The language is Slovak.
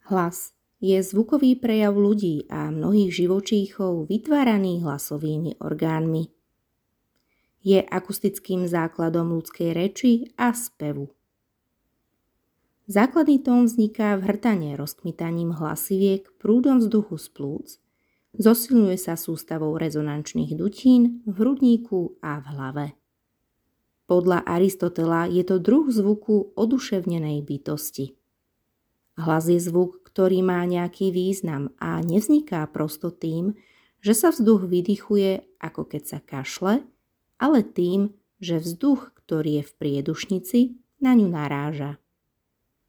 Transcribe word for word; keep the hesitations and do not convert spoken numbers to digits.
Hlas je zvukový prejav ľudí a mnohých živočíchov vytváraný hlasovými orgánmi. Je akustickým základom ľudskej reči a spevu. Základný tón vzniká v hrtane rozkmitaním hlasiviek prúdom vzduchu z plúc, zosilňuje sa sústavou rezonančných dutín v hrudníku a v hlave. Podľa Aristotela je to druh zvuku oduševnenej bytosti. Hlas je zvuk, ktorý má nejaký význam a nevzniká prosto tým, že sa vzduch vydychuje, ako keď sa kašle, ale tým, že vzduch, ktorý je v priedušnici, na ňu naráža.